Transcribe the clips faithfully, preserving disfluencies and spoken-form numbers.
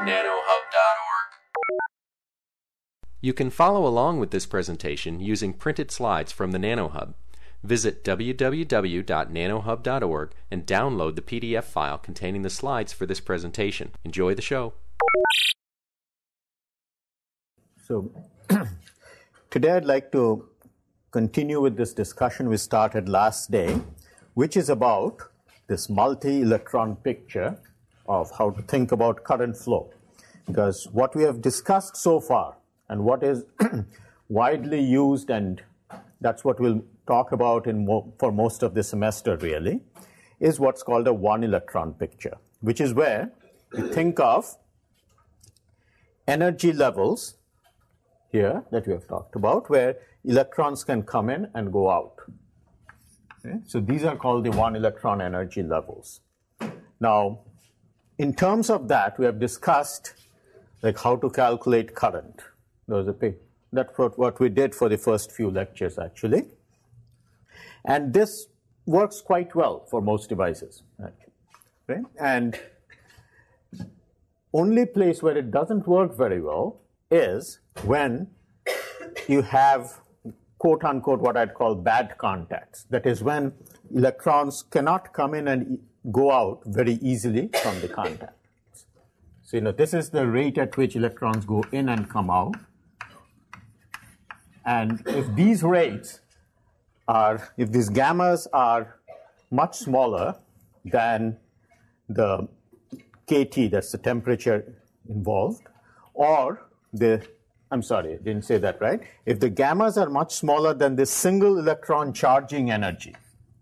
nanohub dot org. You can follow along with this presentation using printed slides from the NanoHub. Visit w w w dot nanohub dot org and download the P D F file containing the slides for this presentation. Enjoy the show. So today I'd like to continue with this discussion we started last day, which is about this multi-electron picture of how to think about current flow. Because what we have discussed so far and what is widely used, and that's what we'll talk about in mo- for most of the semester really, is what's called a one-electron picture, which is where you think of energy levels here that we have talked about, where electrons can come in and go out. Okay? So these are called the one-electron energy levels. Now, in terms of that, we have discussed like how to calculate current. There was a big, that's what, what we did for the first few lectures, actually. And this works quite well for most devices, actually. Right? And only place where it doesn't work very well is when you have, quote unquote, what I'd call bad contacts. That is when electrons cannot come in and go out very easily from the contact. So, you know, this is the rate at which electrons go in and come out. And if these rates are, if these gammas are much smaller than the K T, that's the temperature involved, or the, I'm sorry, I didn't say that right. If the gammas are much smaller than this single electron charging energy,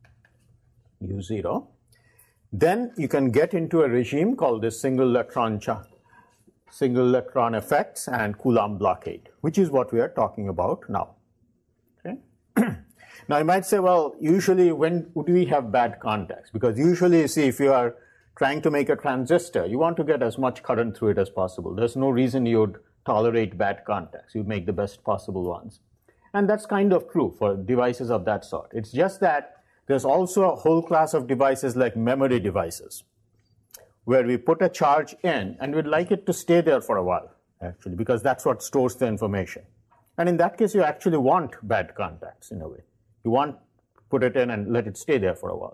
U zero, then you can get into a regime called this single electron charge, single electron effects and Coulomb blockade, which is what we are talking about now. Okay? Now you might say, well, usually when would we have bad contacts? Because usually, you see, if you are trying to make a transistor, you want to get as much current through it as possible. There's no reason you would tolerate bad contacts. You make the best possible ones. And that's kind of true for devices of that sort. It's just that there's also a whole class of devices like memory devices, where we put a charge in and we'd like it to stay there for a while, actually, because that's what stores the information. And in that case, you actually want bad contacts in a way. You want to put it in and let it stay there for a while.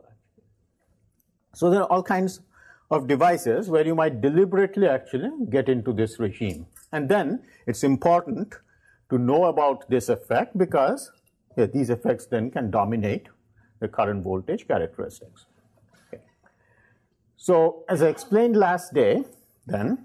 So there are all kinds of devices where you might deliberately actually get into this regime. And then it's important to know about this effect because yeah, these effects then can dominate the current voltage characteristics. Okay. So as I explained last day, then,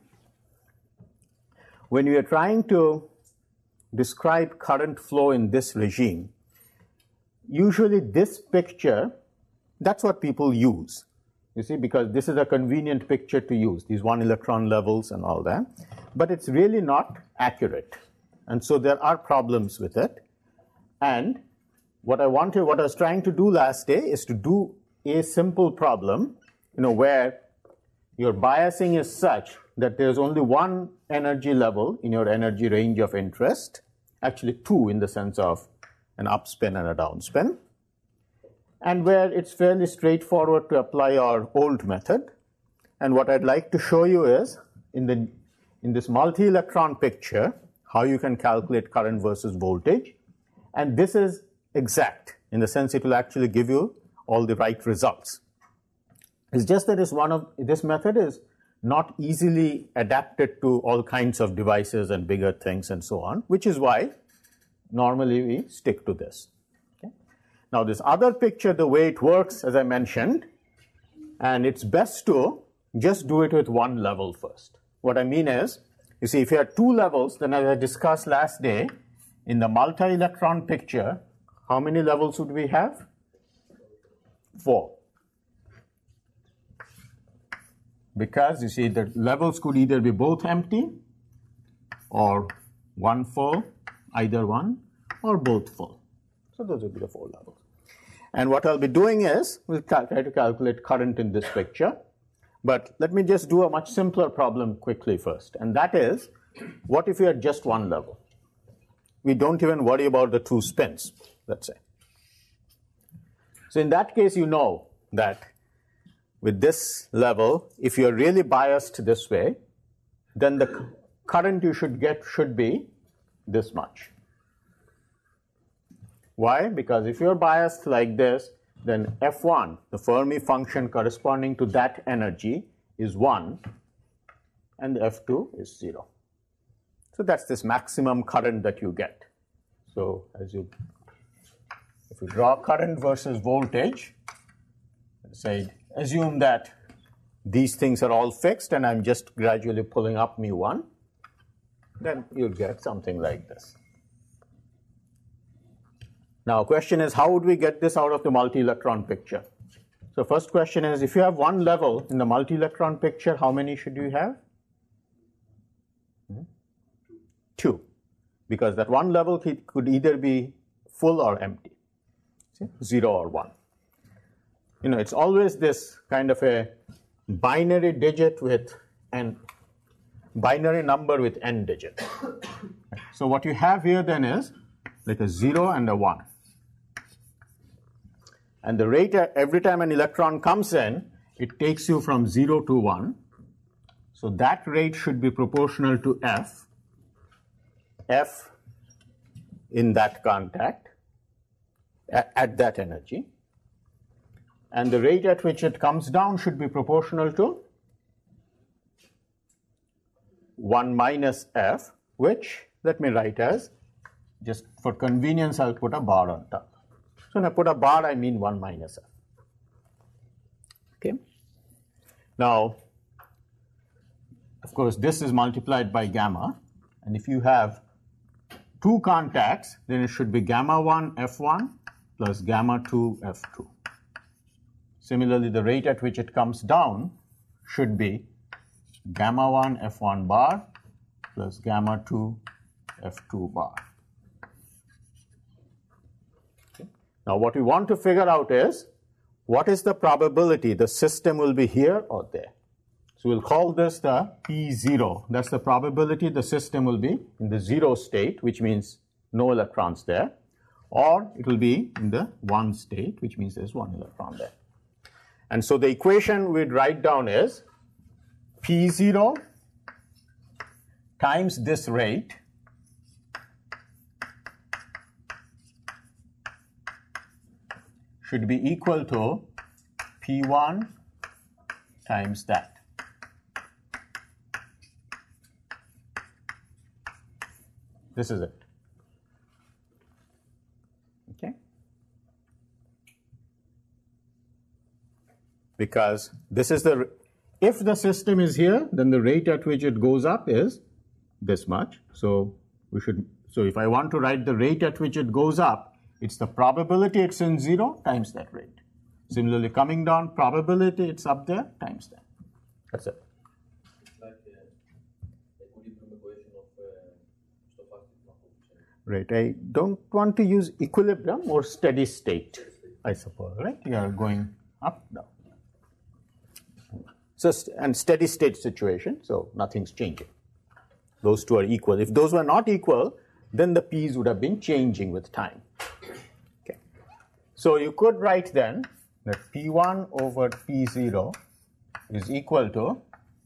when we are trying to describe current flow in this regime, usually this picture, that's what people use. You see, because this is a convenient picture to use, these one electron levels and all that. But it's really not accurate. And so there are problems with it. And what I wanted, what I was trying to do last day is to do a simple problem, you know, where your biasing is such that there's only one energy level in your energy range of interest, actually two in the sense of an upspin and a downspin, and where it's fairly straightforward to apply our old method. And what I'd like to show you is, in, the, in this multi-electron picture, how you can calculate current versus voltage. And this is exact, in the sense it will actually give you all the right results. It's just that it's one of, this method is not easily adapted to all kinds of devices and bigger things and so on, which is why normally we stick to this. Okay? Now this other picture, the way it works, as I mentioned, and it's best to just do it with one level first. What I mean is, you see, if you have two levels, then as I discussed last day, in the multi-electron picture, how many levels would we have? Four. Because, you see, the levels could either be both empty or one full, either one, or both full. So those would be the four levels. And what I'll be doing is, we'll try to calculate current in this picture. But let me just do a much simpler problem quickly first. And that is, what if you had just one level? We don't even worry about the two spins, let's say. So in that case, you know that with this level, if you're really biased this way, then the c- current you should get should be this much. Why? Because if you're biased like this, then F one, the Fermi function corresponding to that energy, is one, and F two is zero. So that's this maximum current that you get. So as you, if you draw current versus voltage, say, assume that these things are all fixed and I'm just gradually pulling up mu one, then you'll get something like this. Now, question is, how would we get this out of the multi-electron picture? So first question is, if you have one level in the multi-electron picture, how many should you have? Hmm? Two, because that one level could either be full or empty, see? Zero or one. You know, it's always this kind of a binary digit with an binary number with n digits. So what you have here then is like a zero and a one. And the rate at every time an electron comes in, it takes you from zero to one. So that rate should be proportional to F, F in that contact, at, at that energy. And the rate at which it comes down should be proportional to one minus F, which let me write as, just for convenience, I'll put a bar on top. So when I put a bar, I mean one minus F. Okay. Now, of course, this is multiplied by gamma. And if you have two contacts, then it should be gamma one F one plus gamma two F two. Similarly, the rate at which it comes down should be gamma one F one bar plus gamma two F two bar. Okay. Now, what we want to figure out is, what is the probability the system will be here or there? So we'll call this the P zero. That's the probability the system will be in the zero state, which means no electrons there, or it will be in the one state, which means there's one electron there. And so the equation we'd write down is P zero times this rate should be equal to P one times that. This is it. Okay? Because this is the, if the system is here, then the rate at which it goes up is this much. So we should, so if I want to write the rate at which it goes up, it's the probability it's in zero times that rate. Similarly, coming down, probability it's up there times that. That's it. Like uh, equilibrium equation of uh, stochastic coefficient. Right. I don't want to use equilibrium or steady state, I suppose. Right. You are going up, down. So, and steady state situation, so nothing's changing. Those two are equal. If those were not equal, then the P's would have been changing with time. Okay. So you could write then that P one over P zero is equal to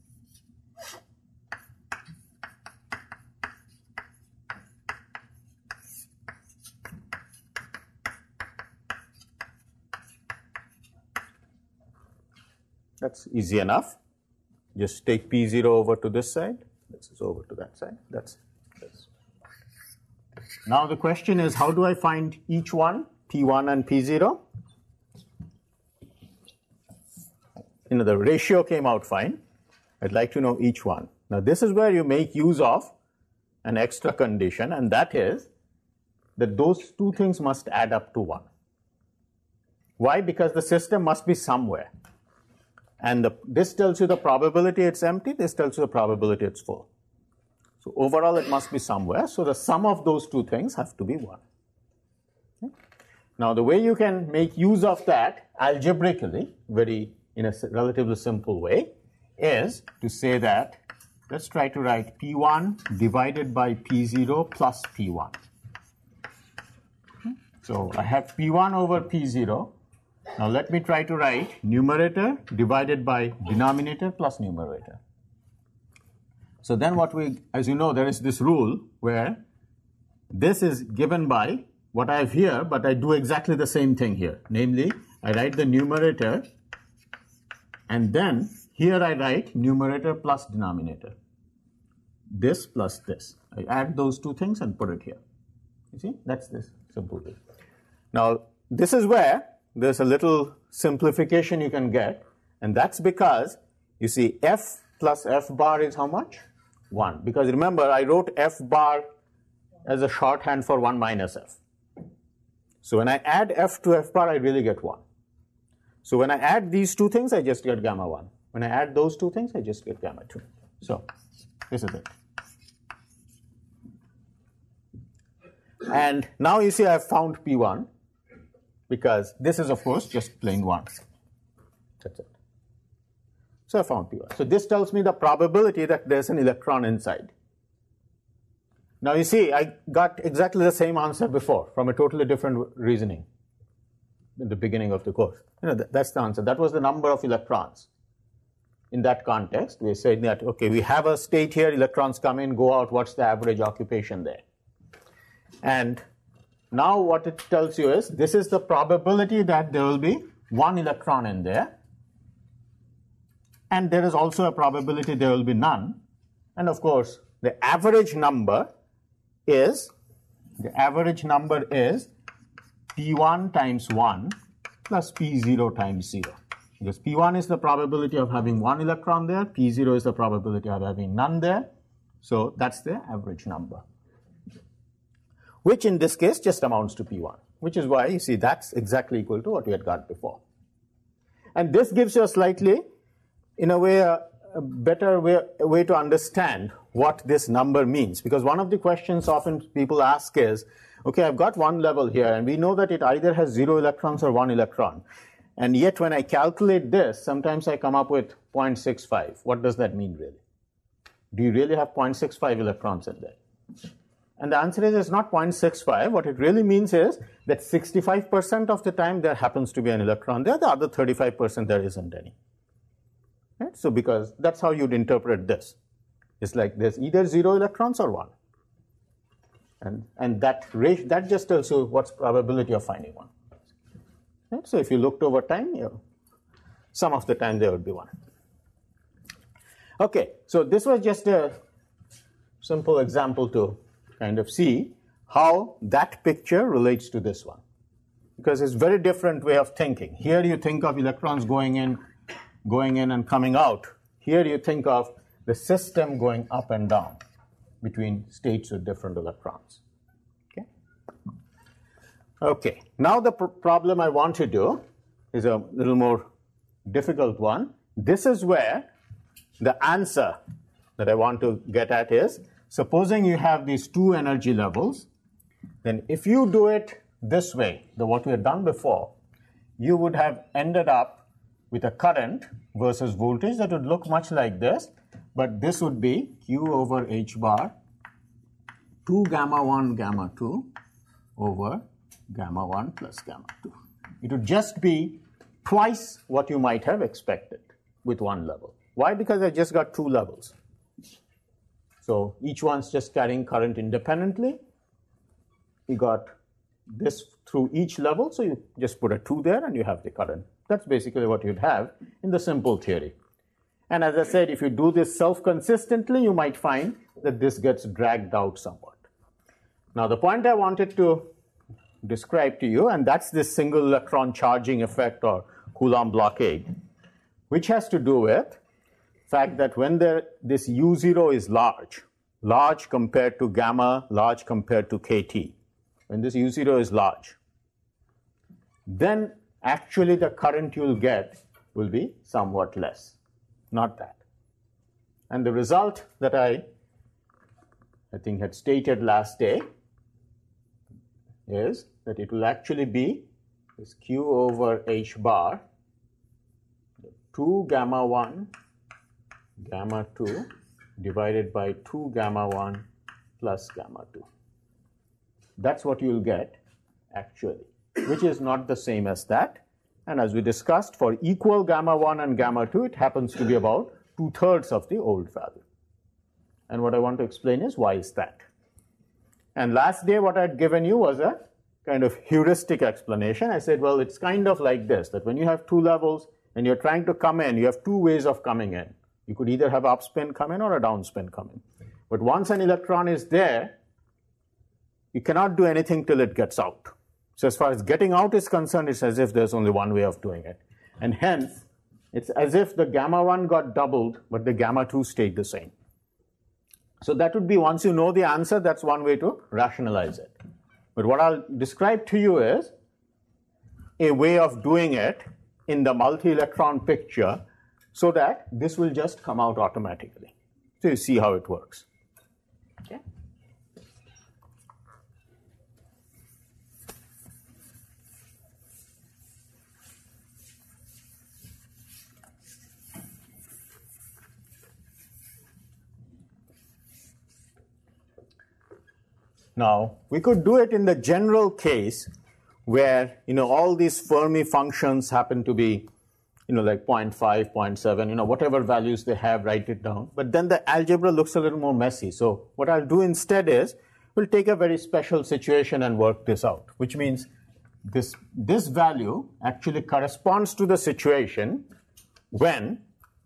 that's easy enough. Just take P zero over to this side. This is over to that side. That's this. Now the question is, how do I find each one, P one and P zero? You know, the ratio came out fine. I'd like to know each one. Now this is where you make use of an extra condition, and that is that those two things must add up to one. Why? Because the system must be somewhere. And the, this tells you the probability it's empty, this tells you the probability it's full. So overall it must be somewhere, so the sum of those two things have to be one. Okay? Now the way you can make use of that algebraically, very in a relatively simple way, is to say that, let's try to write P one divided by P zero plus P one. Okay? So I have P one over P zero. Now let me try to write numerator divided by denominator plus numerator. So then what we, as you know, there is this rule where this is given by what I have here, but I do exactly the same thing here. Namely, I write the numerator, and then here I write numerator plus denominator. This plus this. I add those two things and put it here. You see, that's this simple way. Now, this is where there's a little simplification you can get, and that's because, you see, f plus f bar is how much? one. Because remember, I wrote f bar as a shorthand for one minus f. So when I add f to f bar, I really get one. So when I add these two things, I just get gamma one. When I add those two things, I just get gamma two. So this is it. And now you see I have found P one, because this is, of course, just plain one. That's it. So I found P one. So this tells me the probability that there's an electron inside. Now you see, I got exactly the same answer before from a totally different reasoning in the beginning of the course. You know, th that's the answer. That was the number of electrons. In that context, we said that, okay, we have a state here, electrons come in, go out, what's the average occupation there? And now what it tells you is, this is the probability that there will be one electron in there. And there is also a probability there will be none. And of course, the average number is, the average number is P one times one plus P zero times zero. Because P one is the probability of having one electron there, P zero is the probability of having none there. So that's the average number, which in this case just amounts to P one, which is why you see that's exactly equal to what we had got before. And this gives you a slightly, in a way, a, a better way, a way to understand what this number means. Because one of the questions often people ask is, okay, I've got one level here, and we know that it either has zero electrons or one electron. And yet when I calculate this, sometimes I come up with zero point six five. What does that mean really? Do you really have zero point six five electrons in there? And the answer is it's not zero point six five. What it really means is that sixty-five percent of the time there happens to be an electron there, the other thirty-five percent there isn't any. Right? So because that's how you'd interpret this. It's like there's either zero electrons or one. And, and that, that just tells you what's probability of finding one. Right? So if you looked over time, you know, some of the time there would be one. Okay, so this was just a simple example to kind of see how that picture relates to this one. Because it's a very different way of thinking. Here you think of electrons going in, going in and coming out. Here you think of the system going up and down between states with different electrons. Okay. Okay. Now the pr problem I want to do is a little more difficult one. This is where the answer that I want to get at is, supposing you have these two energy levels, then if you do it this way, the what we had done before, you would have ended up with a current versus voltage that would look much like this, but this would be Q over H bar two gamma one gamma two over gamma one plus gamma two. It would just be twice what you might have expected with one level. Why? Because I just got two levels. So each one's just carrying current independently. We got this through each level, so you just put a two there and you have the current. That's basically what you'd have in the simple theory. And as I said, if you do this self-consistently, you might find that this gets dragged out somewhat. Now the point I wanted to describe to you, and that's this single electron charging effect or Coulomb blockade, which has to do with the fact that when there, this U zero is large, large compared to gamma, large compared to K T, when this U zero is large, then actually the current you'll get will be somewhat less, not that. And the result that I, I think had stated last day is that it will actually be this Q over H bar, two gamma one gamma two divided by two gamma one plus gamma two. That's what you'll get actually, which is not the same as that. And as we discussed, for equal gamma one and gamma two, it happens to be about two-thirds of the old value. And what I want to explain is why is that. And last day what I'd given you was a kind of heuristic explanation. I said, well, it's kind of like this, that when you have two levels and you're trying to come in, you have two ways of coming in. You could either have upspin come in or a downspin come in. But once an electron is there, you cannot do anything till it gets out. So as far as getting out is concerned, it's as if there's only one way of doing it. And hence, it's as if the gamma one got doubled, but the gamma two stayed the same. So that would be, once you know the answer, that's one way to rationalize it. But what I'll describe to you is a way of doing it in the multi-electron picture so that this will just come out automatically. So you see how it works. Okay. Now, we could do it in the general case where, you know, all these Fermi functions happen to be, you know, like zero point five, zero point seven, you know, whatever values they have, write it down. But then the algebra looks a little more messy. So what I'll do instead is we'll take a very special situation and work this out, which means this, this value actually corresponds to the situation when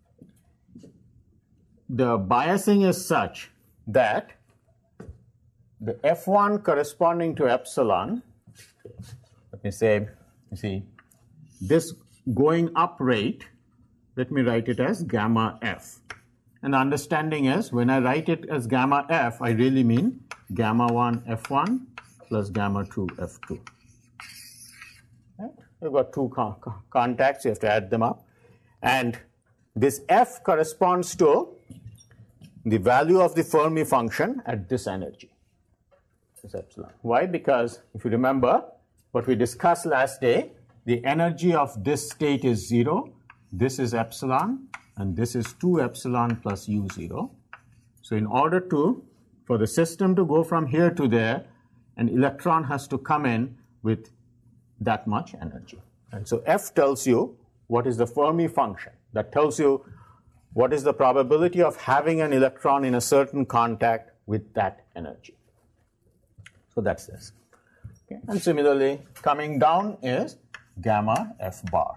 the biasing is such that the F one corresponding to epsilon, let me say, you see, this going up rate, let me write it as gamma F. And the understanding is, when I write it as gamma F, I really mean gamma one F one plus gamma two F two. Right? You've got two con contacts, you have to add them up. And this F corresponds to the value of the Fermi function at this energy. Is epsilon. Why? Because if you remember what we discussed last day, the energy of this state is zero, this is epsilon, and this is two epsilon plus u zero. So in order to, for the system to go from here to there, an electron has to come in with that much energy. And so F tells you what is the Fermi function. That tells you what is the probability of having an electron in a certain contact with that energy. So that's this. Okay. And similarly, coming down is gamma F bar.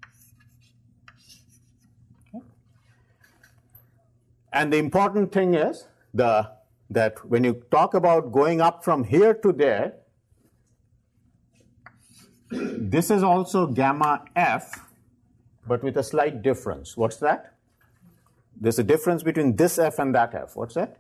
Okay. And the important thing is the, that when you talk about going up from here to there, this is also gamma F, but with a slight difference. What's that? There's a difference between this F and that F. What's that?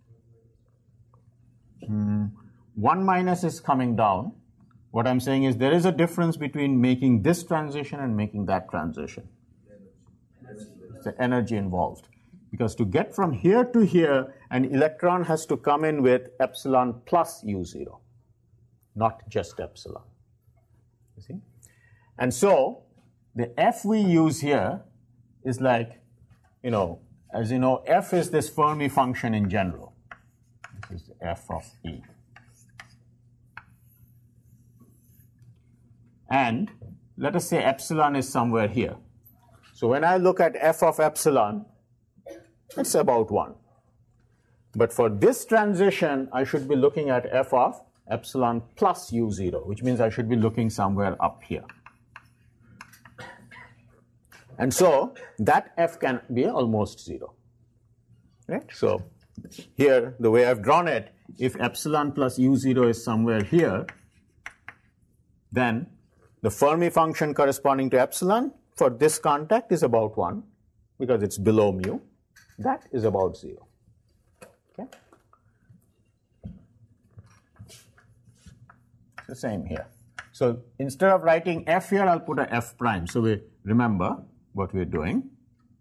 Hmm. one minus is coming down. What I'm saying is there is a difference between making this transition and making that transition. It's the energy involved. Because to get from here to here, an electron has to come in with epsilon plus u zero, not just epsilon. You see? And so the F we use here is like, you know, as you know, F is this Fermi function in general. This is F of E. And let us say epsilon is somewhere here. So when I look at F of epsilon, it's about one. But for this transition, I should be looking at F of epsilon plus u zero, which means I should be looking somewhere up here. And so that F can be almost zero. Right? So here, the way I've drawn it, if epsilon plus u zero is somewhere here, then the Fermi function corresponding to epsilon for this contact is about one, because it's below mu. That is about zero. Okay? The same here. So instead of writing F here, I'll put a F prime. So we remember what we're doing,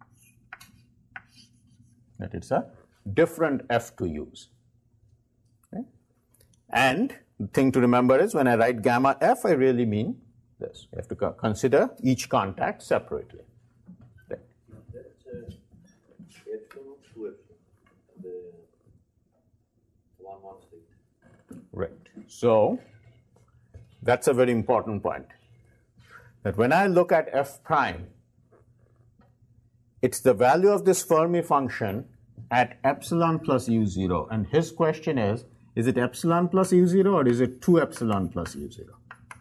that it's a different F to use. Okay? And the thing to remember is when I write gamma F, I really mean this. You have to consider each contact separately. Right. That's uh, epsilon to epsilon, the one one state. Right. So that's a very important point. That when I look at F prime, it's the value of this Fermi function at epsilon plus u zero. And his question is, is it epsilon plus u zero or is it two epsilon plus u zero?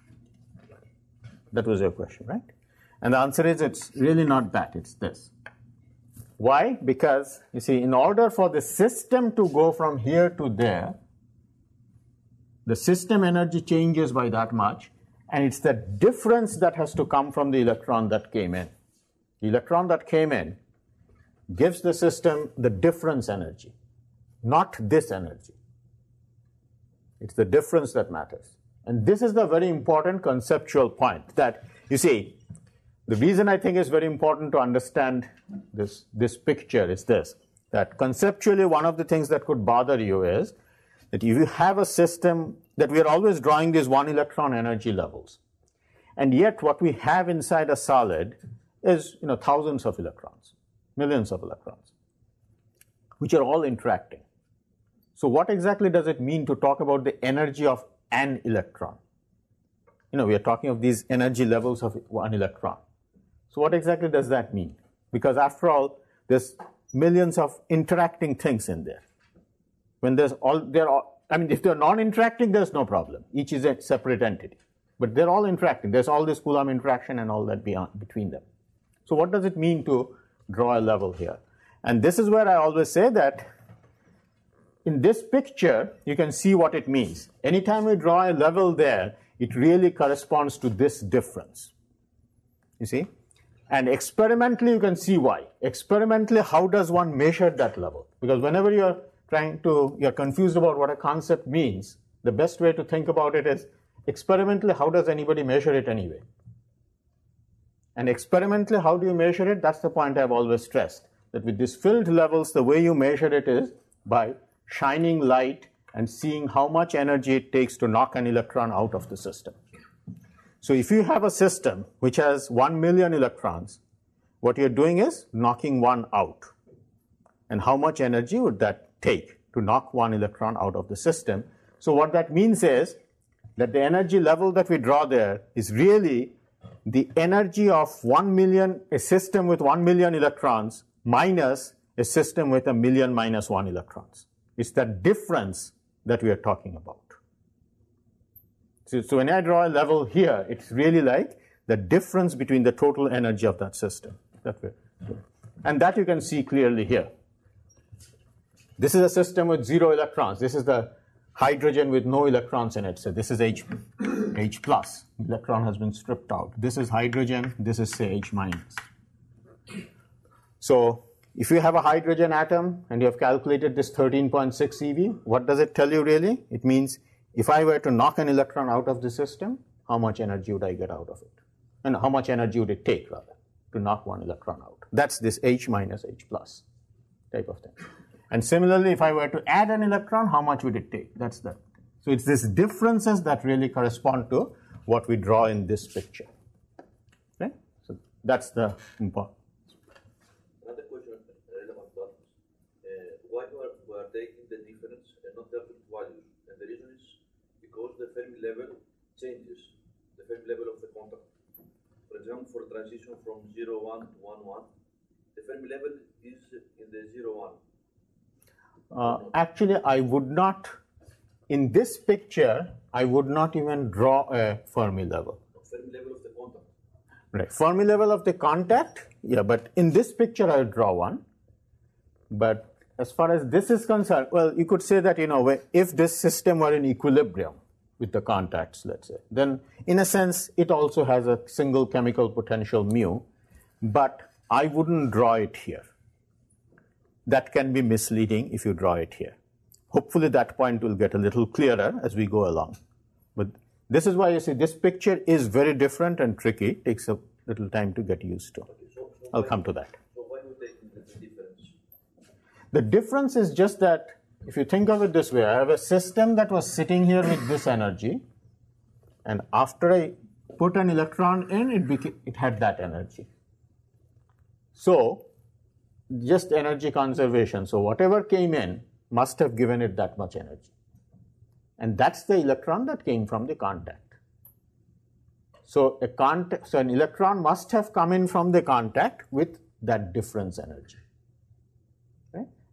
That was your question, right? And the answer is it's really not that, it's this. Why? Because, you see, in order for the system to go from here to there, the system energy changes by that much, and it's the difference that has to come from the electron that came in. The electron that came in gives the system the difference energy, not this energy. It's the difference that matters. And this is the very important conceptual point that, you see, the reason I think it's very important to understand this, this picture is this, that conceptually one of the things that could bother you is that if you have a system that we are always drawing these one electron energy levels, and yet what we have inside a solid is, you know, thousands of electrons, millions of electrons, which are all interacting. So what exactly does it mean to talk about the energy of an electron? You know, we are talking of these energy levels of one electron. So what exactly does that mean? Because after all, there's millions of interacting things in there. When there's all, they're all, I mean, if they're non-interacting, there's no problem. Each is a separate entity. But they're all interacting. There's all this Coulomb interaction and all that beyond, between them. So what does it mean to draw a level here? And this is where I always say that in this picture, you can see what it means. Anytime we draw a level there, it really corresponds to this difference. You see? And experimentally, you can see why. Experimentally, how does one measure that level? Because whenever you're trying to, you're confused about what a concept means, the best way to think about it is, experimentally, how does anybody measure it anyway? And experimentally, how do you measure it? That's the point I've always stressed, that with these filled levels, the way you measure it is by shining light and seeing how much energy it takes to knock an electron out of the system. So if you have a system which has one million electrons, what you're doing is knocking one out. And how much energy would that take to knock one electron out of the system? So what that means is that the energy level that we draw there is really the energy of one million, a system with one million electrons minus a system with a million minus one electrons. It's that difference that we are talking about. So, so when I draw a level here, it's really like the difference between the total energy of that system. That way. And that you can see clearly here. This is a system with zero electrons. This is the hydrogen with no electrons in it. So this is H, H plus. Electron has been stripped out. This is hydrogen. This is, say, H minus. So if you have a hydrogen atom and you have calculated this thirteen point six E V, what does it tell you really? It means if I were to knock an electron out of the system, how much energy would I get out of it? And how much energy would it take, rather, to knock one electron out? That's this H minus H plus type of thing. And similarly, if I were to add an electron, how much would it take? That's the. So it's these differences that really correspond to what we draw in this picture. Okay? So that's the important. Another question relevant to us. Uh, why we are, we are taking the difference and not the absolute values? And the reason is because the Fermi level changes, the Fermi level of the contact. For example, for transition from zero one to one one, the Fermi level is in the zero one. Uh, actually, I would not, in this picture, I would not even draw a Fermi level. Fermi level of the contact. Right. Fermi level of the contact, yeah, but in this picture, I will draw one. But as far as this is concerned, well, you could say that, you know, if this system were in equilibrium with the contacts, let's say, then in a sense, it also has a single chemical potential mu, but I wouldn't draw it here. That can be misleading if you draw it here. Hopefully that point will get a little clearer as we go along. But this is why you see this picture is very different and tricky. It takes a little time to get used to. Okay, so, so I'll why, come to that. So why do we take the difference? The difference is just that if you think of it this way, I have a system that was sitting here with this energy, and after I put an electron in, it, became, it had that energy. So just energy conservation. So whatever came in must have given it that much energy. And that's the electron that came from the contact. So a contact, so an electron must have come in from the contact with that difference energy. Okay?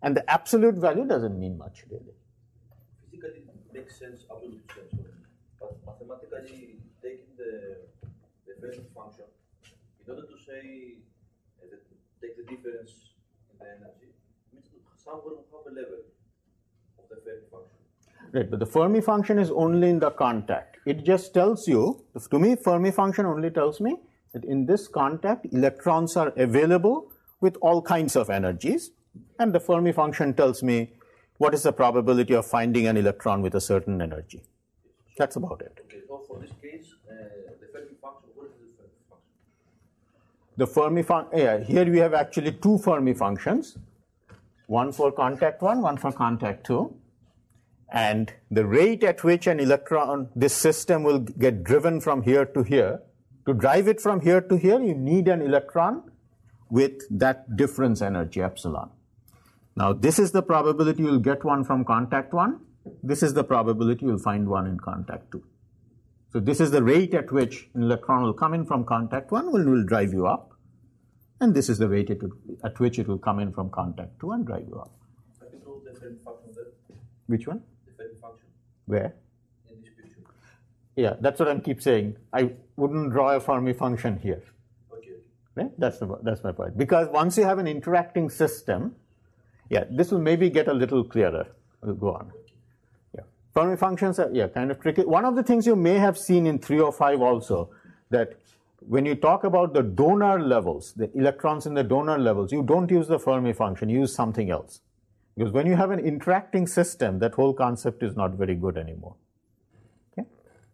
And the absolute value doesn't mean much, really. Physically it makes sense, absolute sense. But mathematically, taking the, the Fermi function, in order to say, uh, that take the difference in the energy, means somewhere we have a level of the Fermi function. Right, but the Fermi function is only in the contact. It just tells you, to me, Fermi function only tells me that in this contact, electrons are available with all kinds of energies, and the Fermi function tells me what is the probability of finding an electron with a certain energy. That's about it. Okay, so for this case, uh, the Fermi function, what is the Fermi function? The Fermi function, yeah, here we have actually two Fermi functions, one for contact one, one for contact two. And the rate at which an electron, this system will get driven from here to here, to drive it from here to here, you need an electron with that difference energy, epsilon. Now, this is the probability you'll get one from contact one. This is the probability you'll find one in contact two. So this is the rate at which an electron will come in from contact one, will, will drive you up. And this is the rate at, at which it will come in from contact two and drive you up. Have you drawn the Fermi function there? Which one? Fermi function Where? in this picture. Yeah, that's what I keep saying. I wouldn't draw a Fermi function here. Okay. Right? That's, the, that's my point. Because once you have an interacting system, yeah, this will maybe get a little clearer. We'll go on. Yeah, Fermi functions are yeah kind of tricky. One of the things you may have seen in three oh five also, that when you talk about the donor levels, the electrons in the donor levels, you don't use the Fermi function, you use something else. Because when you have an interacting system, that whole concept is not very good anymore. Okay?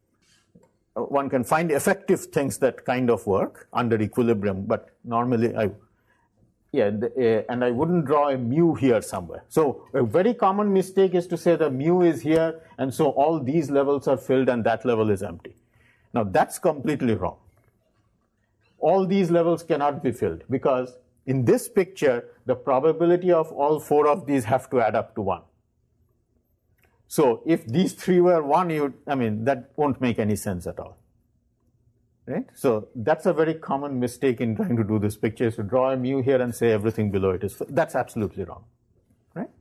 One can find effective things that kind of work under equilibrium, but normally I, yeah, the, uh, and I wouldn't draw a mu here somewhere. So a very common mistake is to say the mu is here, and so all these levels are filled and that level is empty. Now that's completely wrong. All these levels cannot be filled because in this picture, the probability of all four of these have to add up to one. So if these three were one, you, I mean, that won't make any sense at all. Right? So that's a very common mistake in trying to do this picture, is to draw a mu here and say everything below it is. That's absolutely wrong. Right?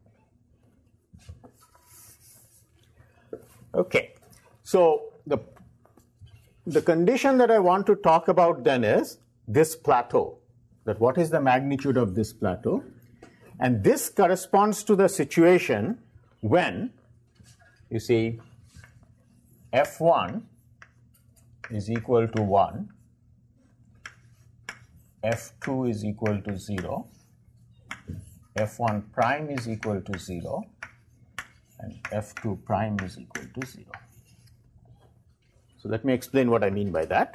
Okay. So the, the condition that I want to talk about then is this plateau. That what is the magnitude of this plateau? And this corresponds to the situation when, you see, F one is equal to one, F two is equal to zero, F one prime is equal to zero, and F two prime is equal to zero. So let me explain what I mean by that.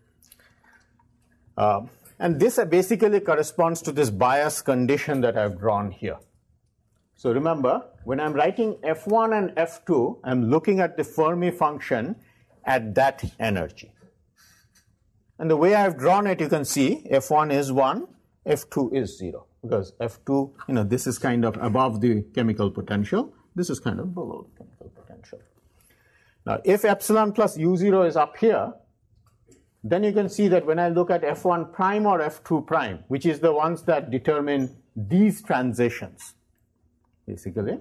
Uh, And this basically corresponds to this bias condition that I've drawn here. So remember, when I'm writing F one and F two, I'm looking at the Fermi function at that energy. And the way I've drawn it, you can see F one is one, F two is zero. Because F two, you know, this is kind of above the chemical potential. This is kind of below the chemical potential. Now, if epsilon plus U zero is up here, then you can see that when I look at F one prime or F two prime, which is the ones that determine these transitions, basically,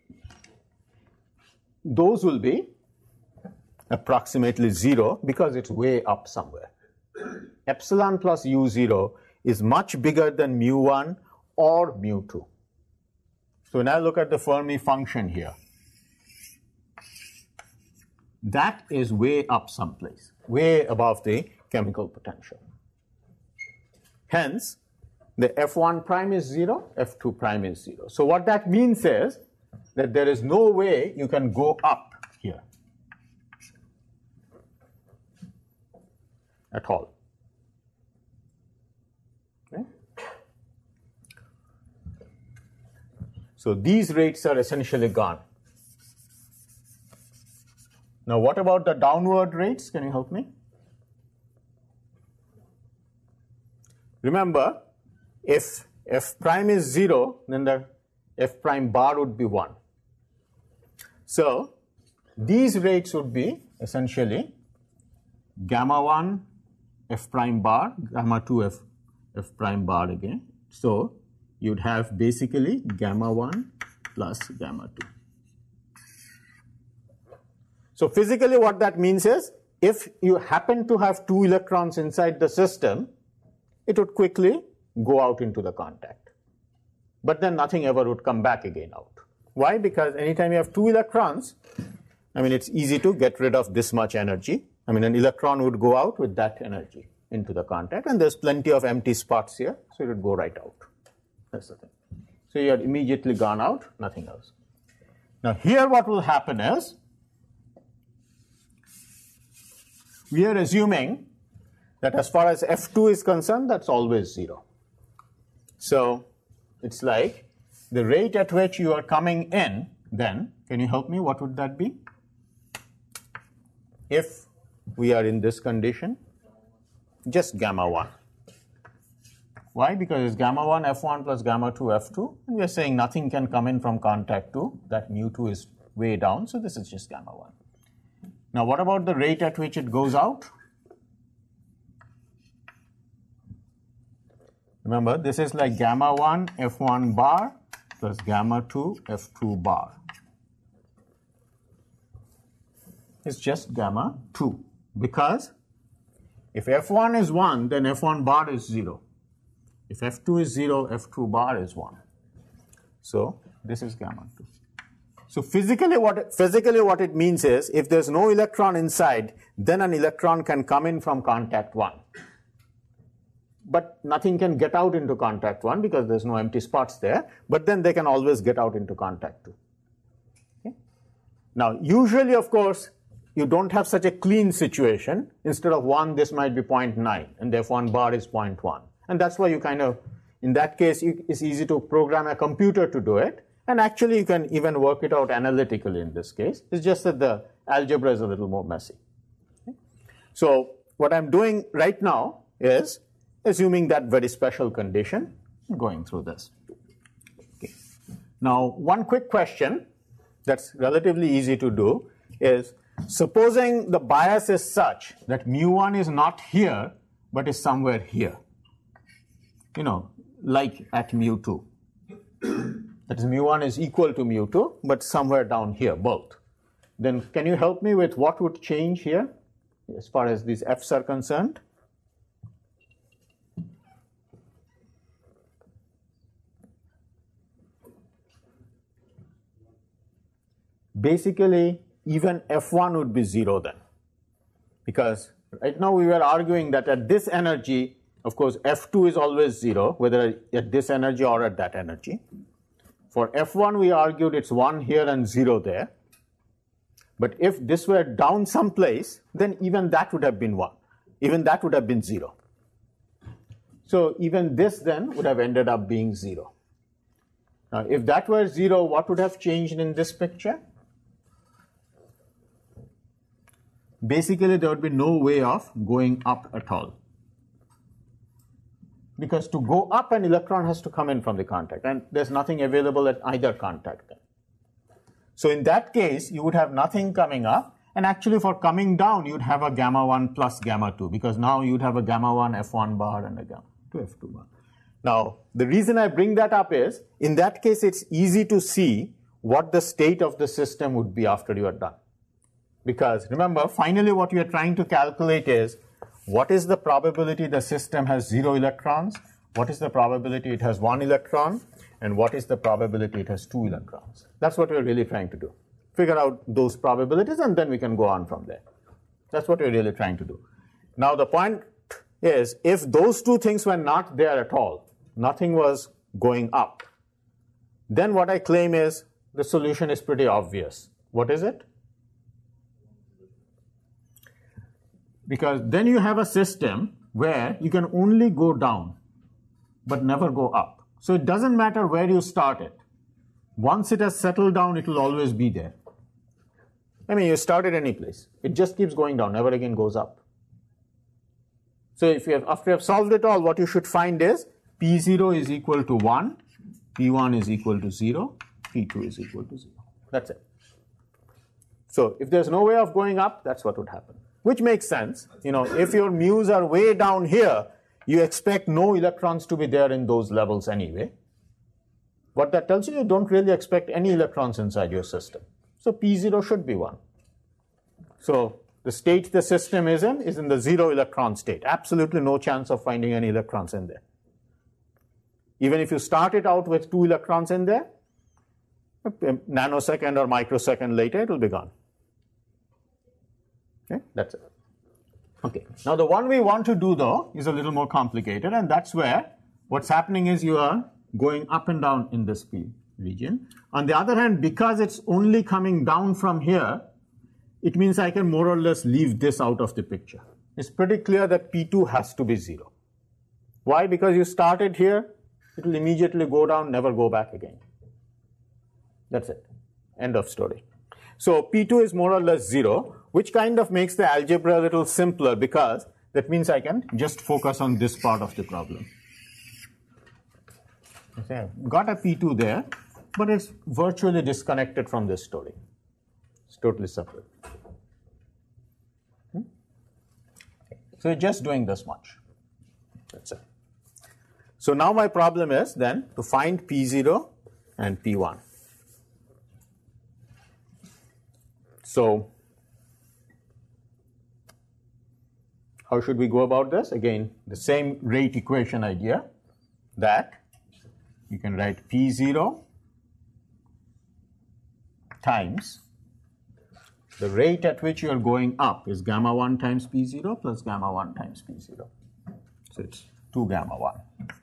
those will be approximately zero because it's way up somewhere. Epsilon plus U zero is much bigger than mu one or mu two. So when I look at the Fermi function here, that is way up someplace, way above the chemical potential. Hence, the F one prime is zero, F two prime is zero. So what that means is that there is no way you can go up here at all. Okay? So these rates are essentially gone. Now, what about the downward rates? Can you help me? Remember, if f prime is zero, then the f prime bar would be one. So these rates would be essentially gamma one f prime bar, gamma two f, f prime bar again. So you'd have basically gamma one plus gamma two. So physically what that means is, if you happen to have two electrons inside the system, it would quickly go out into the contact. But then nothing ever would come back again out. Why? Because anytime you have two electrons, I mean, it's easy to get rid of this much energy. I mean, an electron would go out with that energy into the contact, and there's plenty of empty spots here, so it would go right out. That's the thing. So you had immediately gone out, nothing else. Now here what will happen is, we are assuming that as far as F two is concerned, that's always zero. So it's like the rate at which you are coming in, then, can you help me? What would that be? If we are in this condition, just gamma one. Why? Because it's gamma one F one plus gamma two F two, and we are saying nothing can come in from contact two. That mu two is way down, so this is just gamma one. Now what about the rate at which it goes out? Remember, this is like gamma one F one bar plus gamma two F two bar. It's just gamma two, because if F one is one, then F one bar is zero. If F two is zero, F two bar is one. So this is gamma two. So physically what, it, physically what it means is, if there's no electron inside, then an electron can come in from contact one. But nothing can get out into contact one because there's no empty spots there, but then they can always get out into contact two. Okay? Now usually, of course, you don't have such a clean situation. Instead of one, this might be zero point nine, and therefore one bar is zero point one. And that's why you kind of, in that case, you, it's easy to program a computer to do it. And actually, you can even work it out analytically in this case. It's just that the algebra is a little more messy. Okay? So what I'm doing right now is assuming that very special condition, going through this. Okay. Now, one quick question that's relatively easy to do is, supposing the bias is such that mu one is not here, but is somewhere here. You know, like at mu two. That is, mu one is equal to mu two, but somewhere down here, both. Then can you help me with what would change here as far as these F's are concerned? Basically, even F one would be zero then. Because right now we were arguing that at this energy, of course, F two is always zero, whether at this energy or at that energy. For F one, we argued it's one here and zero there. But if this were down someplace, then even that would have been one. Even that would have been zero. So even this then would have ended up being zero. Now, if that were zero, what would have changed in this picture? Basically, there would be no way of going up at all. Because to go up, an electron has to come in from the contact, and there's nothing available at either contact. So in that case, you would have nothing coming up, and actually for coming down, you'd have a gamma one plus gamma two, because now you'd have a gamma one F one bar and a gamma two F two bar. Now, the reason I bring that up is, in that case, it's easy to see what the state of the system would be after you are done. Because remember, finally what you are trying to calculate is, what is the probability the system has zero electrons? What is the probability it has one electron? And what is the probability it has two electrons? That's what we're really trying to do. Figure out those probabilities, and then we can go on from there. That's what we're really trying to do. Now the point is, if those two things were not there at all, nothing was going up, then what I claim is the solution is pretty obvious. What is it? Because then you have a system where you can only go down, but never go up. So it doesn't matter where you start it. Once it has settled down, it will always be there. I mean, you start at any place. It just keeps going down, never again goes up. So if you have, after you have solved it all, what you should find is P zero is equal to one, P one is equal to zero, P two is equal to zero. That's it. So if there's no way of going up, that's what would happen. Which makes sense. You know, if your mu's are way down here, you expect no electrons to be there in those levels anyway. what that tells you, you don't really expect any electrons inside your system. So P zero should be one. So the state the system is in is in the zero electron state. Absolutely no chance of finding any electrons in there. Even if you start it out with two electrons in there, a nanosecond or microsecond later, it will be gone. Okay, that's it. Okay, now the one we want to do though is a little more complicated, and that's where what's happening is you are going up and down in this P region. On the other hand, because it's only coming down from here, it means I can more or less leave this out of the picture. It's pretty clear that P two has to be zero. Why? Because you started here, it will immediately go down, never go back again. That's it. End of story. So P two is more or less zero, which kind of makes the algebra a little simpler, because that means I can just focus on this part of the problem. Okay, got a P two there, but it's virtually disconnected from this story. It's totally separate. Hmm? So you're just doing this much. That's it. So now my problem is then to find P zero and P one. So how should we go about this? Again, the same rate equation idea, that you can write P zero times the rate at which you are going up is gamma one times P zero plus gamma one times P zero. So it's two gamma one.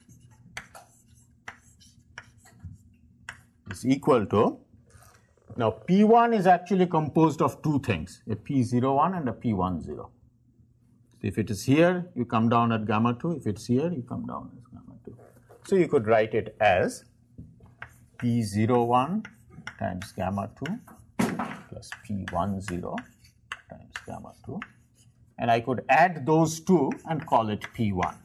Is equal to, now P one is actually composed of two things, a P zero one and a P one zero. So if it is here, you come down at gamma two. If it's here, you come down as gamma two. So you could write it as P zero one times gamma two plus P one zero times gamma two. And I could add those two and call it P one.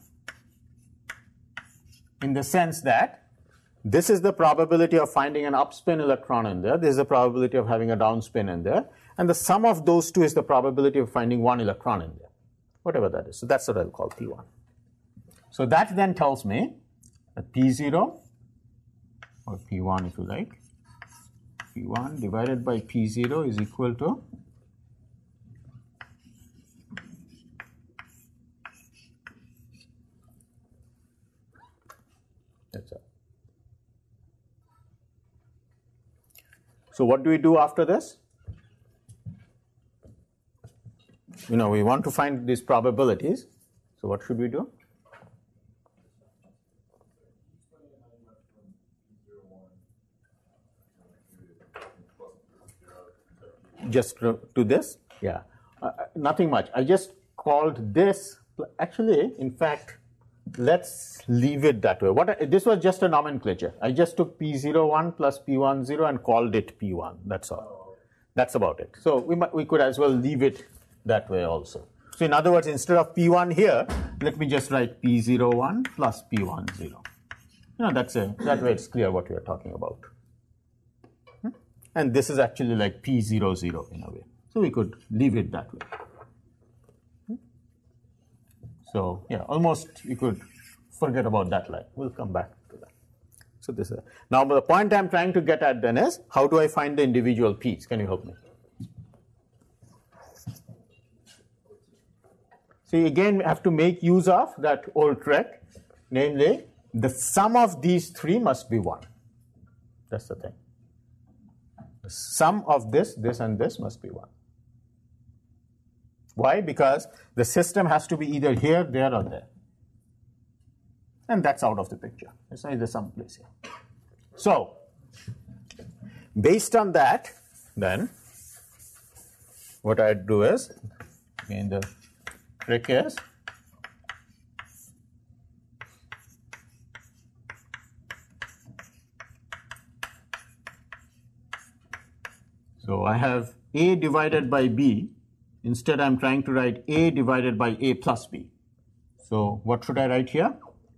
In the sense that this is the probability of finding an upspin electron in there. This is the probability of having a downspin in there. And the sum of those two is the probability of finding one electron in there, whatever that is. So that's what I'll call P one. So that then tells me that P zero, or P one if you like, P one divided by P zero is equal to that's it. So what do we do after this? You know, we want to find these probabilities. So what should we do? Just to this? Yeah. Uh, nothing much. I just called this, actually, in fact, let's leave it that way. What this was just a nomenclature. I just took P zero one plus P one zero and called it P one. That's all. That's about it. So we might, we could as well leave it that way also. So in other words, instead of P one here, let me just write P zero one plus P one zero. You know, that's a, that way it's clear what we are talking about. Hmm? And this is actually like P zero zero in a way. So we could leave it that way. So yeah, almost you could forget about that line. We'll come back to that. So this is now the point I'm trying to get at then is, how do I find the individual P's? Can you help me? So again, we have to make use of that old trick, namely the sum of these three must be one. That's the thing. The sum of this, this, and this must be one. Why? Because the system has to be either here, there, or there. And that's out of the picture. It's either someplace here. So, based on that, then, what I'd do is, again, the trick is, so I have A divided by B. Instead, I'm trying to write A divided by A plus B. So what should I write here?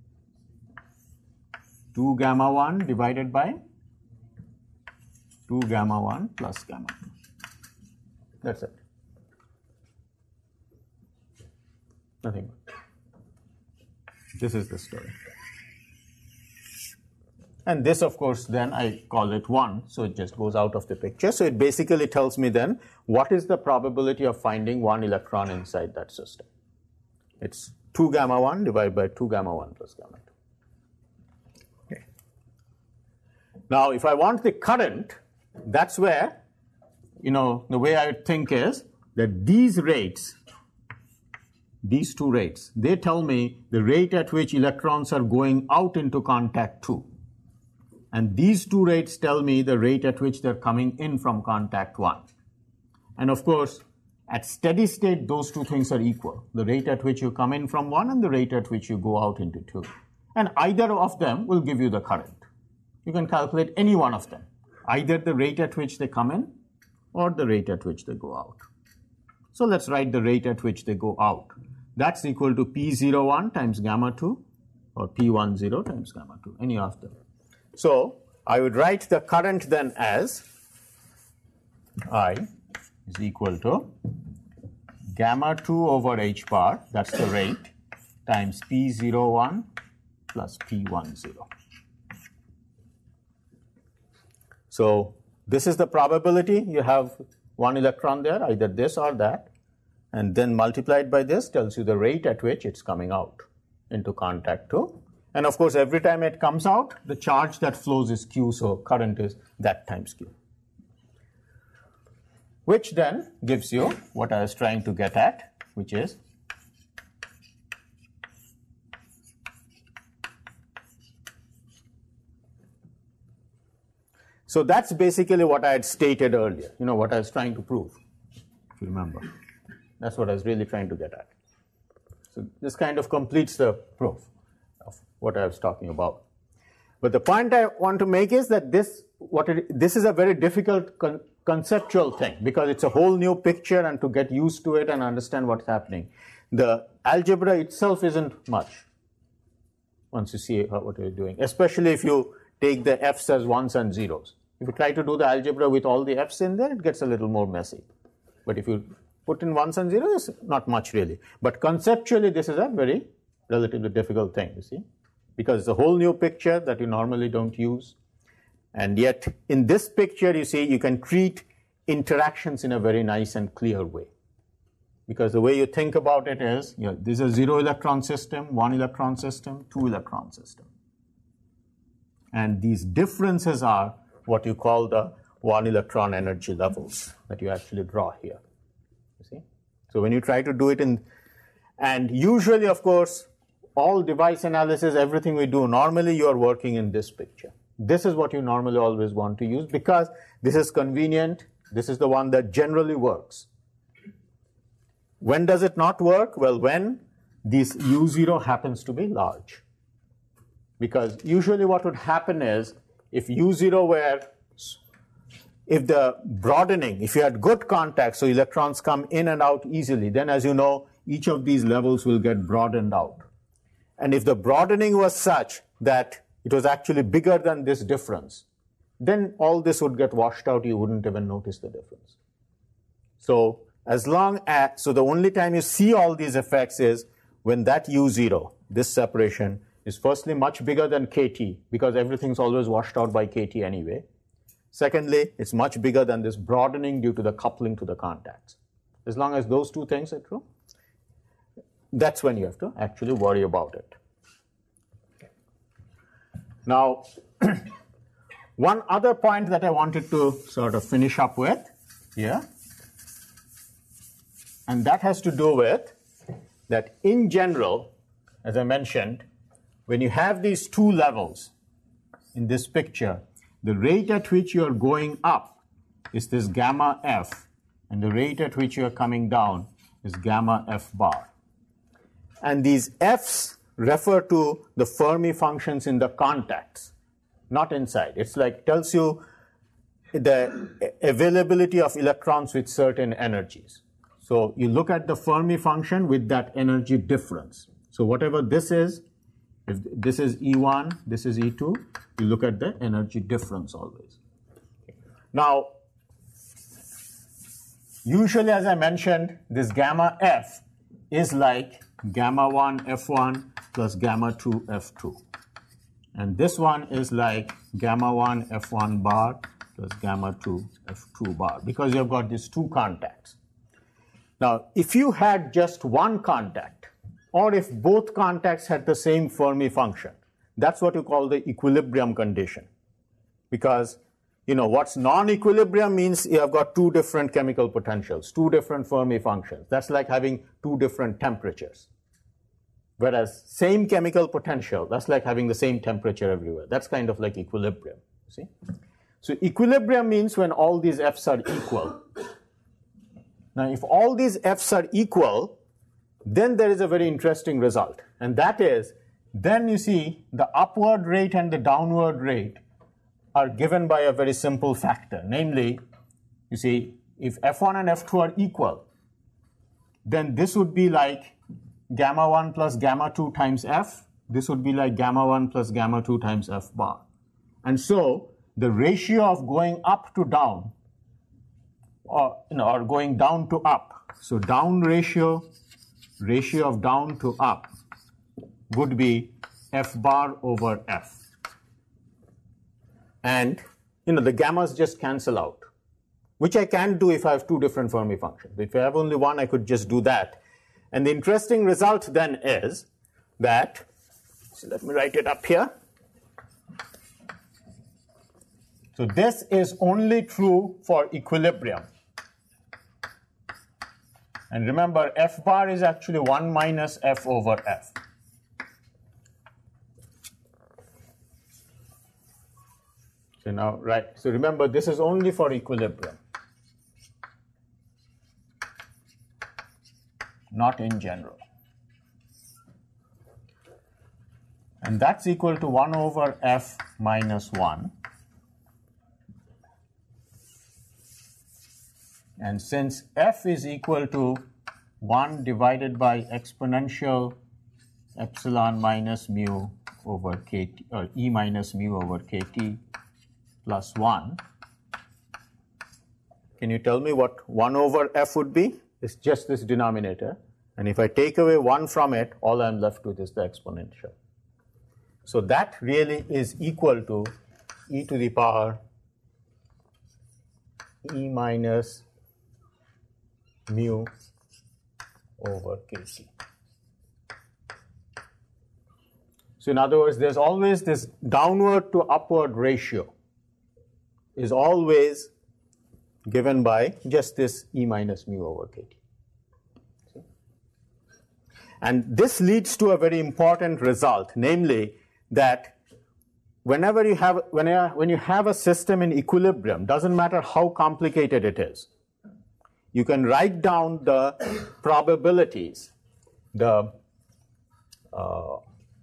two gamma one divided by two gamma one plus gamma two. That's it. Nothing more. This is the story. And this, of course, then I call it one, so it just goes out of the picture. So it basically tells me then what is the probability of finding one electron inside that system. It's two gamma one divided by two gamma one plus gamma two. Okay. Now, if I want the current, that's where, you know, the way I would think is that these rates, these two rates, they tell me the rate at which electrons are going out into contact two. And these two rates tell me the rate at which they're coming in from contact one. And of course, at steady state, those two things are equal. The rate at which you come in from one and the rate at which you go out into two. And either of them will give you the current. You can calculate any one of them, either the rate at which they come in or the rate at which they go out. So let's write the rate at which they go out. That's equal to P zero one times gamma two or P one zero times gamma two, any of them. So I would write the current then as I is equal to gamma two over h bar, that's the rate, times P zero one plus P one zero. So this is the probability. You have one electron there, either this or that, and then multiplied by this tells you the rate at which it's coming out into contact two. And of course, every time it comes out, the charge that flows is Q, so current is that times Q. Which then gives you what I was trying to get at, which is so that's basically what I had stated earlier, you know, what I was trying to prove, if you remember. That's what I was really trying to get at. So this kind of completes the proof of what I was talking about. But the point I want to make is that this, what it, this is a very difficult con conceptual thing because it's a whole new picture, and to get used to it and understand what's happening. The algebra itself isn't much once you see what you're doing, especially if you take the f's as ones and zeros. If you try to do the algebra with all the f's in there, it gets a little more messy. But if you put in ones and zeros, not much really. But conceptually, this is a very relatively difficult thing, you see, because it's a whole new picture that you normally don't use. And yet, in this picture, you see, you can treat interactions in a very nice and clear way. Because the way you think about it is, you know, this is a zero electron system, one electron system, two electron system. And these differences are what you call the one electron energy levels that you actually draw here. You see? So when you try to do it in, and usually, of course, all device analysis, everything we do, normally you are working in this picture. This is what you normally always want to use because this is convenient. This is the one that generally works. When does it not work? Well, when this U zero happens to be large. Because usually what would happen is, if U zero were, if the broadening, if you had good contact, so electrons come in and out easily, then as you know, each of these levels will get broadened out. And if the broadening was such that it was actually bigger than this difference, then all this would get washed out, you wouldn't even notice the difference. So as long as, so the only time you see all these effects is when that U zero, this separation, is firstly much bigger than K T, because everything's always washed out by K T anyway. Secondly, it's much bigger than this broadening due to the coupling to the contacts. As long as those two things are true, that's when you have to actually worry about it. Now, one other point that I wanted to sort of finish up with here, and that has to do with that in general, as I mentioned, when you have these two levels in this picture, the rate at which you are going up is this gamma f, and the rate at which you are coming down is gamma f bar. And these f's refer to the Fermi functions in the contacts, not inside. It's like tells you the availability of electrons with certain energies. So you look at the Fermi function with that energy difference. So whatever this is, if this is E one, this is E two, you look at the energy difference always. Now, usually, as I mentioned, this gamma f is like gamma one F one plus gamma two F two. And this one is like gamma one F one bar plus gamma two F two bar, because you've got these two contacts. Now, if you had just one contact, or if both contacts had the same Fermi function, that's what you call the equilibrium condition. Because, you know, what's non-equilibrium means you have got two different chemical potentials, two different Fermi functions. That's like having two different temperatures. Whereas same chemical potential, that's like having the same temperature everywhere. That's kind of like equilibrium, see? So equilibrium means when all these F's are equal. Now, if all these F's are equal, then there is a very interesting result. And that is, then you see the upward rate and the downward rate are given by a very simple factor. Namely, you see, if F one and F two are equal, then this would be like gamma one plus gamma two times F. This would be like gamma one plus gamma two times F bar. And so the ratio of going up to down, or, you know, or going down to up, so down ratio, ratio of down to up would be F bar over F. And, you know, the gammas just cancel out, which I can't do if I have two different Fermi functions. If I have only one, I could just do that. And the interesting result then is that, so let me write it up here. So this is only true for equilibrium. And remember, F bar is actually one minus F over F. So now, right, so remember, this is only for equilibrium, not in general. And that's equal to one over F minus one. And since F is equal to one divided by exponential epsilon minus mu over kt, or E minus mu over kt plus one, can you tell me what one over F would be? It's just this denominator. And if I take away one from it, all I'm left with is the exponential. So that really is equal to e to the power E minus mu over kt. So in other words, there's always this downward to upward ratio is always given by just this E minus mu over kt. See? And this leads to a very important result, namely that whenever you have, when you, when you have a system in equilibrium, doesn't matter how complicated it is, you can write down the probabilities, the uh,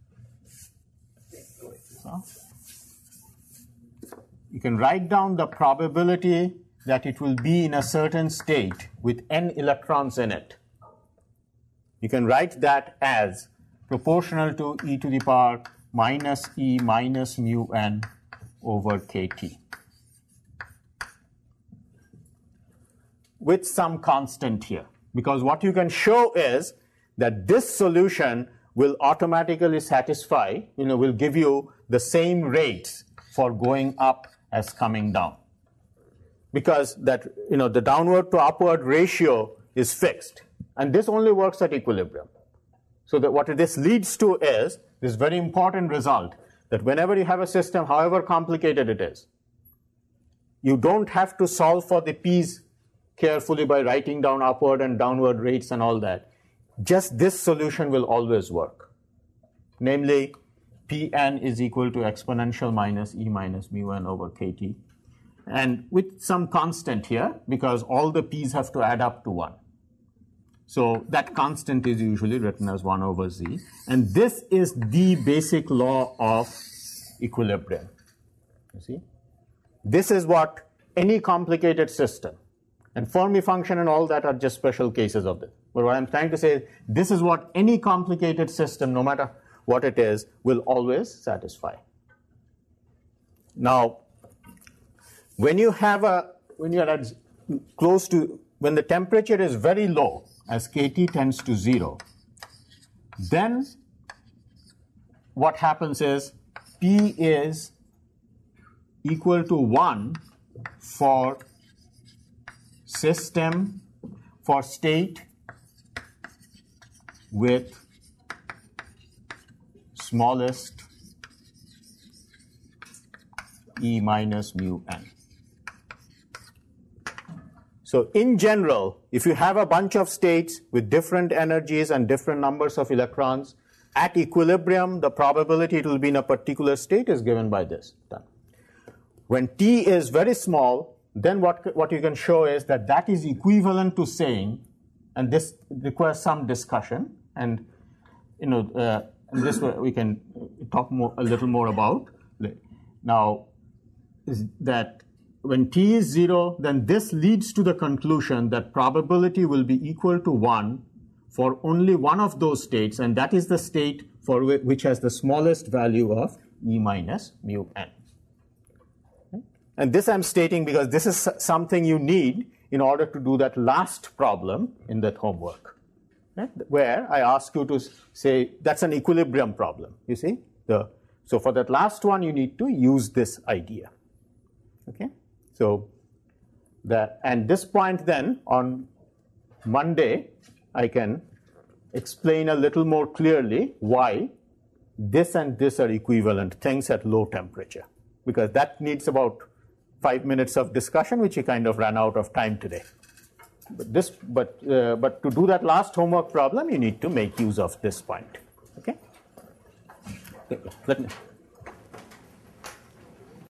you can write down the probability that it will be in a certain state with n electrons in it. You can write that as proportional to e to the power minus e minus mu n over kt, with some constant here. Because what you can show is that this solution will automatically satisfy, you know, will give you the same rates for going up as coming down. Because that, you know, the downward to upward ratio is fixed. And this only works at equilibrium. So that what this leads to is this very important result, that whenever you have a system, however complicated it is, you don't have to solve for the p's carefully by writing down upward and downward rates and all that. Just this solution will always work. Namely, Pn is equal to exponential minus e minus mu n over kt. And with some constant here, because all the p's have to add up to one. So that constant is usually written as one over z. And this is the basic law of equilibrium. You see? This is what any complicated system, and Fermi function and all that are just special cases of this. But what I'm trying to say is, this is what any complicated system, no matter what it is, will always satisfy. Now, when you have a, when you're at close to, when the temperature is very low, as kt tends to zero, then what happens is T is equal to one for system, for state with smallest E minus mu n. So in general, if you have a bunch of states with different energies and different numbers of electrons, at equilibrium, the probability it will be in a particular state is given by this. Done. When T is very small, then what, what you can show is that that is equivalent to saying, and this requires some discussion, and you know, uh, and this we can talk more, a little more about. Now, is that when T is zero, then this leads to the conclusion that probability will be equal to one for only one of those states, and that is the state for which has the smallest value of E minus mu n. Okay? And this I'm stating because this is something you need in order to do that last problem in that homework, okay? Where I ask you to say that's an equilibrium problem, you see? The, so for that last one, you need to use this idea. Okay? So that, and this point then on Monday, I can explain a little more clearly why this and this are equivalent things at low temperature, because that needs about five minutes of discussion, which you kind of ran out of time today. But this, but uh, but to do that last homework problem, you need to make use of this point. Okay. Let me.